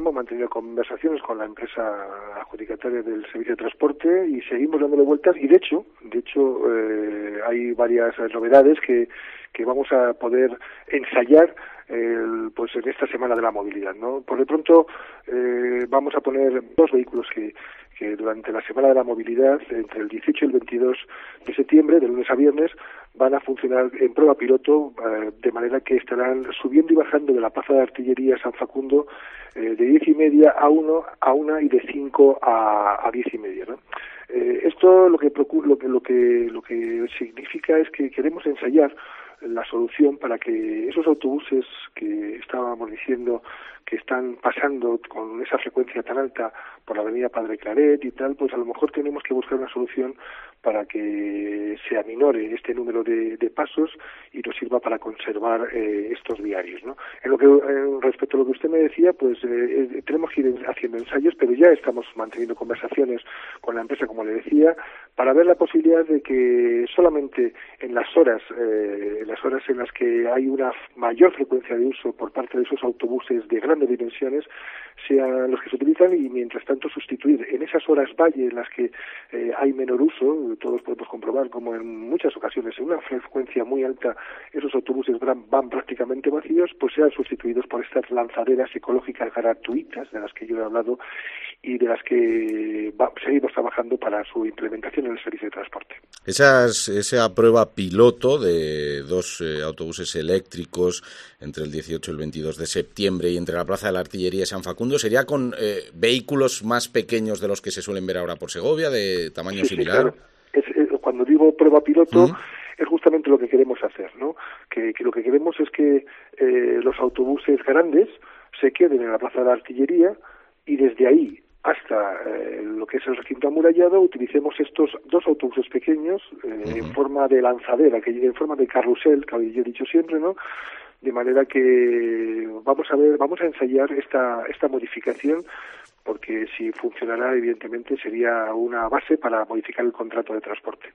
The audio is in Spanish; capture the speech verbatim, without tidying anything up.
hemos mantenido conversaciones con la empresa adjudicataria del servicio de transporte y seguimos dándole vueltas y de hecho, de hecho eh, hay varias novedades que, que vamos a poder ensayar el, pues en esta semana de la movilidad, ¿no? Por de pronto eh, vamos a poner dos vehículos que que durante la Semana de la Movilidad, entre el dieciocho y el veintidós de septiembre, de lunes a viernes, van a funcionar en prueba piloto, eh, de manera que estarán subiendo y bajando de la Plaza de Artillería San Facundo eh, de diez y media a uno a una y de cinco a, a diez y media, ¿no? Eh, esto lo que, procura, lo que lo que lo que significa es que queremos ensayar la solución para que esos autobuses que estábamos diciendo que están pasando con esa frecuencia tan alta por la avenida Padre Claret y tal, pues a lo mejor tenemos que buscar una solución para que se aminore este número de, de pasos y nos sirva para conservar eh, estos viarios, ¿no? En lo que eh, respecto a lo que usted me decía, pues eh, eh, tenemos que ir haciendo ensayos, pero ya estamos manteniendo conversaciones con la empresa, como le decía, para ver la posibilidad de que solamente en las horas, eh, en las horas en las que hay una mayor frecuencia de uso por parte de esos autobuses de grandes dimensiones, sean los que se utilizan y mientras tanto sustituir en esas horas valle en las que eh, hay menor uso. Todos podemos comprobar como en muchas ocasiones en una frecuencia muy alta esos autobuses van, van prácticamente vacíos, pues sean sustituidos por estas lanzaderas ecológicas gratuitas de las que yo he hablado y de las que va, seguimos trabajando para su implementación en el servicio de transporte. Esas, esa prueba piloto de dos eh, autobuses eléctricos entre el dieciocho y el veintidós de septiembre y entre la Plaza de la Artillería y San Facundo, ¿sería con eh, vehículos más pequeños de los que se suelen ver ahora por Segovia, de tamaño sí, similar? Sí, claro. es, es, cuando digo prueba piloto, ¿Mm? es justamente lo que queremos hacer, ¿no? Que, que lo que queremos es que eh, los autobuses grandes se queden en la Plaza de la Artillería y desde ahí hasta eh, lo que es el recinto amurallado utilicemos estos dos autobuses pequeños eh, uh-huh. en forma de lanzadera, que en forma de carrusel, que yo he dicho siempre, ¿no? De manera que vamos a ver, vamos a ensayar esta esta modificación, porque si funcionará, evidentemente sería una base para modificar el contrato de transporte.